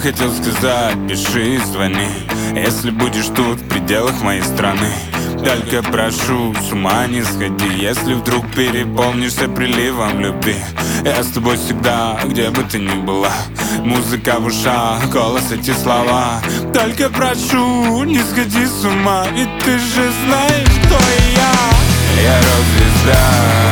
хотел сказать, пиши, звони, если будешь тут, в пределах моей страны. Только прошу, с ума не сходи, если вдруг переполнишься приливом любви. Я с тобой всегда, где бы ты ни была. Музыка в ушах, голос, эти слова. Только прошу, не сходи с ума, ведь ты же знаешь, кто я. Я рок-звезда,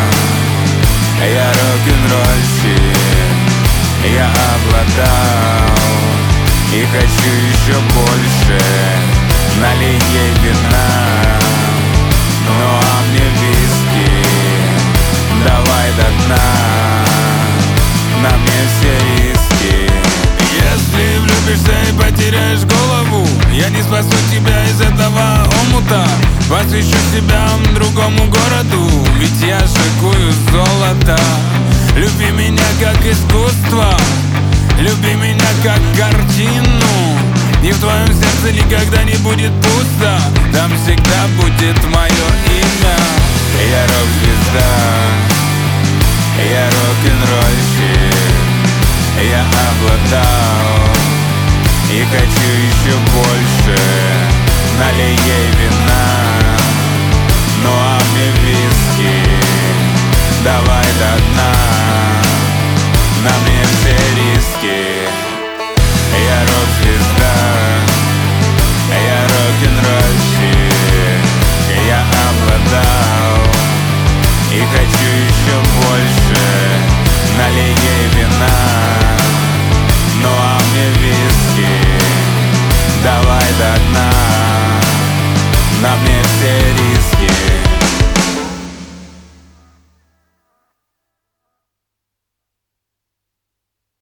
я рок-н-ролльщик. Я обладал и хочу еще больше. Налей ей вина, ну а мне виски. Давай до дна, на мне все риски. Если влюбишься и потеряешь голову, я не спасу тебя из этого омута. Посвящу себя другому городу, ведь я шикую золото. Люби меня как искусство, люби меня как картину. И в твоем сердце никогда не будет пусто, там всегда будет мое имя. Я рок-звезда, я рок-н-ролльщик. Я обладал и хочу еще больше. Налей ей вина, ну а мне виски. Давай до дна, на мне все риски. Я рок-звезда, я рок-н-ролльщик. Я обладал и хочу еще больше. Налей ей вина, ну а мне виски. Давай до дна, на мне все риски.